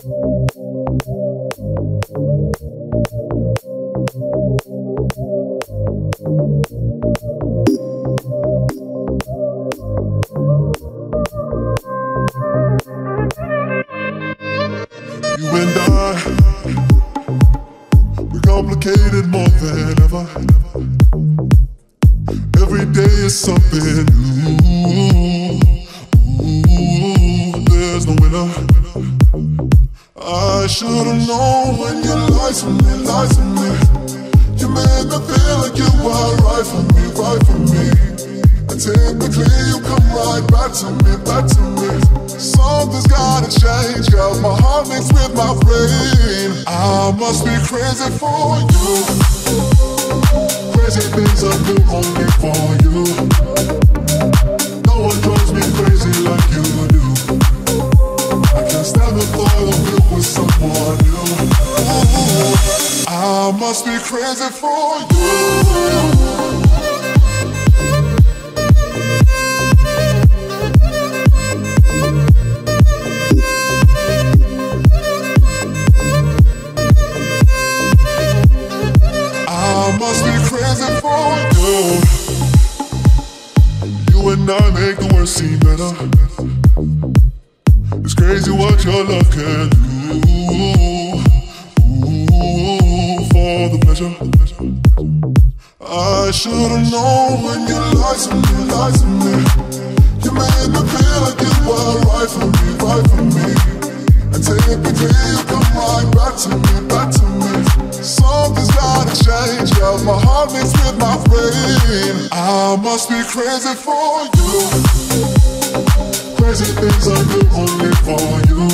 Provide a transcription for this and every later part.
You and I, we're complicated more than ever. Every day is something new. Ooh, there's no winner. I should've known when you lied to me, lied to me. You made me feel like you were right for me, right for me. And typically you come right back to me, back to me. Something's gotta change, girl. My heart mixed with my brain. I must be crazy for you. Crazy things I do only for you. No one drives me crazy like you do. I can't stand the thought of you with someone new. Ooh, I must be crazy for you. I must be crazy for you. You and I make the worst seem better. It's crazy what your love can do. Ooh, for the pleasure. I should've known when you lied to me, lied to me. You made me feel like you were right for me, right for me. And typically you come right back to me, back to me. Something's gotta change, girl. My heart mixed with my brain. I must be crazy for you. Crazy things I do only for you.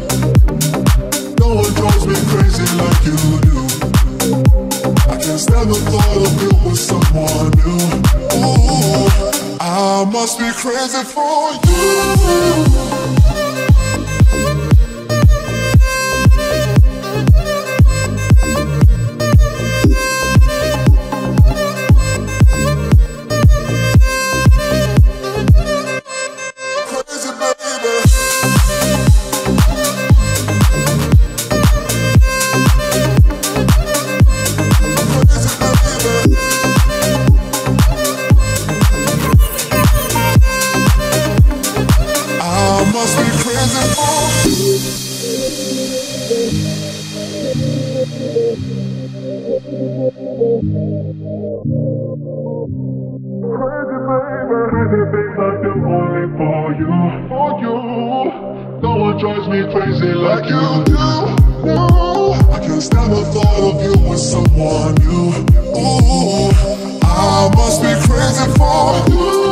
No one drives me crazy like you do. I can't stand the thought of you with someone new. Ooh, I must be crazy for you. Drives me crazy like you do. No, I can't stand the thought of you with someone new. Ooh, I must be crazy for you.